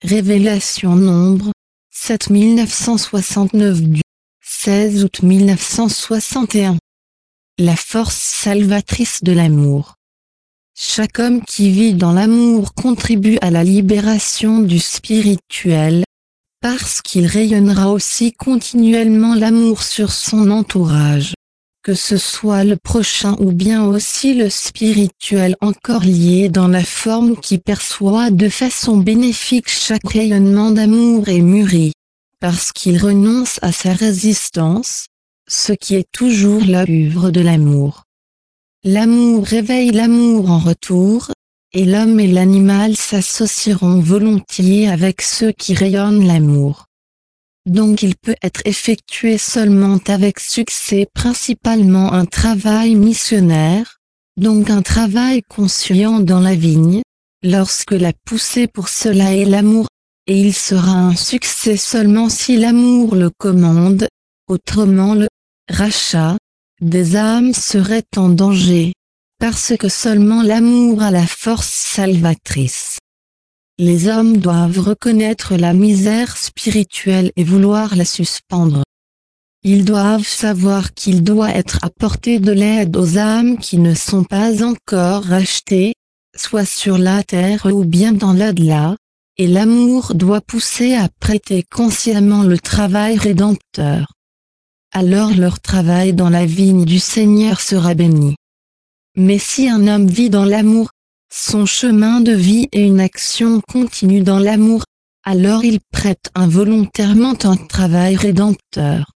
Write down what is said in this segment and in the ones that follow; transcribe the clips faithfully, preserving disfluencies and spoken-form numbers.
Révélation Nombre, sept mille neuf cent soixante-neuf du seize août mille neuf cent soixante et un. La force salvatrice de l'amour. Chaque homme qui vit dans l'amour contribue à la libération du spirituel, parce qu'il rayonnera aussi continuellement l'amour sur son entourage, que ce soit le prochain ou bien aussi le spirituel encore lié dans la forme qui perçoit de façon bénéfique chaque rayonnement d'amour est mûri, parce qu'il renonce à sa résistance, ce qui est toujours l'œuvre de l'amour. L'amour réveille l'amour en retour, et l'homme et l'animal s'associeront volontiers avec ceux qui rayonnent l'amour. Donc il peut être effectué seulement avec succès principalement un travail missionnaire, donc un travail conscient dans la vigne, lorsque la poussée pour cela est l'amour, et il sera un succès seulement si l'amour le commande, autrement le rachat des âmes serait en danger, parce que seulement l'amour a la force salvatrice. Les hommes doivent reconnaître la misère spirituelle et vouloir la suspendre. Ils doivent savoir qu'il doit être apporté de l'aide aux âmes qui ne sont pas encore rachetées, soit sur la terre ou bien dans l'au-delà, et l'amour doit pousser à prêter consciemment le travail rédempteur. Alors leur travail dans la vigne du Seigneur sera béni. Mais si un homme vit dans l'amour, son chemin de vie et une action continue dans l'amour, alors il prête involontairement un travail rédempteur.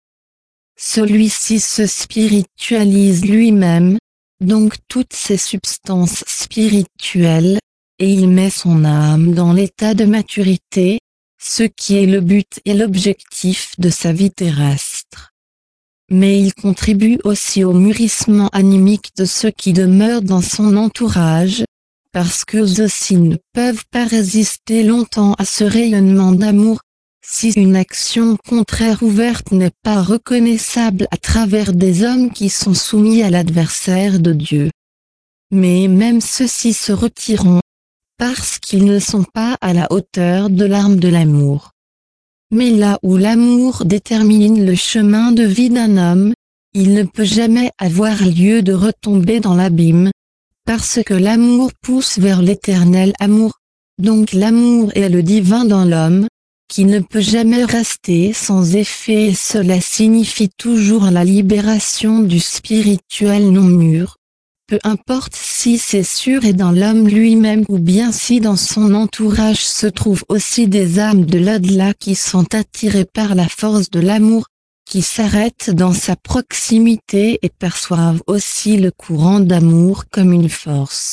Celui-ci se spiritualise lui-même, donc toutes ses substances spirituelles, et il met son âme dans l'état de maturité, ce qui est le but et l'objectif de sa vie terrestre. Mais il contribue aussi au mûrissement animique de ceux qui demeurent dans son entourage, parce qu'eux aussi ne peuvent pas résister longtemps à ce rayonnement d'amour, si une action contraire ouverte n'est pas reconnaissable à travers des hommes qui sont soumis à l'adversaire de Dieu. Mais même ceux-ci se retireront, parce qu'ils ne sont pas à la hauteur de l'arme de l'amour. Mais là où l'amour détermine le chemin de vie d'un homme, il ne peut jamais avoir lieu de retomber dans l'abîme, parce que l'amour pousse vers l'éternel amour, donc l'amour est le divin dans l'homme, qui ne peut jamais rester sans effet et cela signifie toujours la libération du spirituel non mûr. Peu importe si c'est sûr et dans l'homme lui-même ou bien si dans son entourage se trouvent aussi des âmes de l'au-delà qui sont attirées par la force de l'amour, qui s'arrêtent dans sa proximité et perçoivent aussi le courant d'amour comme une force.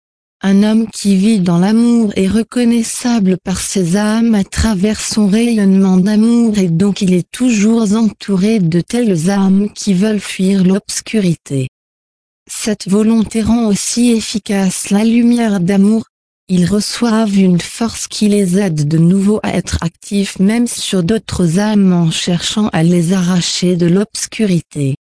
Un homme qui vit dans l'amour est reconnaissable par ses âmes à travers son rayonnement d'amour et donc il est toujours entouré de telles âmes qui veulent fuir l'obscurité. Cette volonté rend aussi efficace la lumière d'amour, ils reçoivent une force qui les aide de nouveau à être actifs même sur d'autres âmes en cherchant à les arracher de l'obscurité.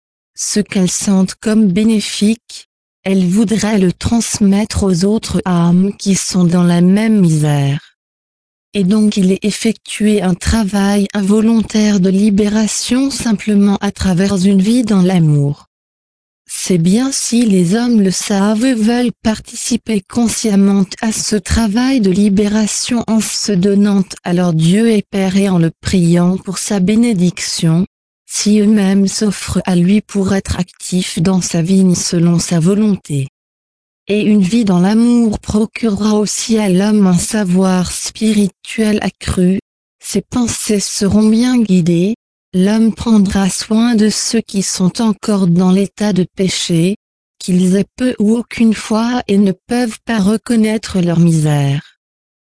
Ce qu'elles sentent comme bénéfique, elles voudraient le transmettre aux autres âmes qui sont dans la même misère. Et donc il est effectué un travail involontaire de libération simplement à travers une vie dans l'amour. C'est bien si les hommes le savent et veulent participer consciemment à ce travail de libération en se donnant à leur Dieu et Père et en le priant pour sa bénédiction, si eux-mêmes s'offrent à lui pour être actifs dans sa vigne selon sa volonté. Et une vie dans l'amour procurera aussi à l'homme un savoir spirituel accru, ses pensées seront bien guidées, l'homme prendra soin de ceux qui sont encore dans l'état de péché, qu'ils aient peu ou aucune foi et ne peuvent pas reconnaître leur misère.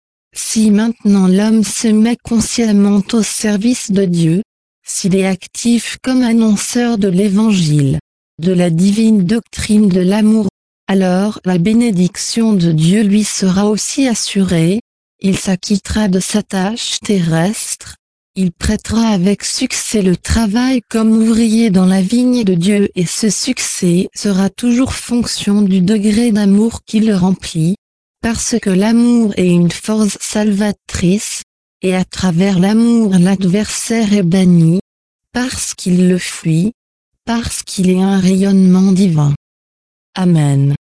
Si maintenant l'homme se met consciemment au service de Dieu, s'il est actif comme annonceur de l'Évangile, de la divine doctrine de l'amour, alors la bénédiction de Dieu lui sera aussi assurée, il s'acquittera de sa tâche terrestre, il prêtera avec succès le travail comme ouvrier dans la vigne de Dieu et ce succès sera toujours fonction du degré d'amour qui le remplit, Parce que l'amour est une force salvatrice, et à travers l'amour l'adversaire est banni, parce qu'il le fuit, parce qu'il est un rayonnement divin. Amen.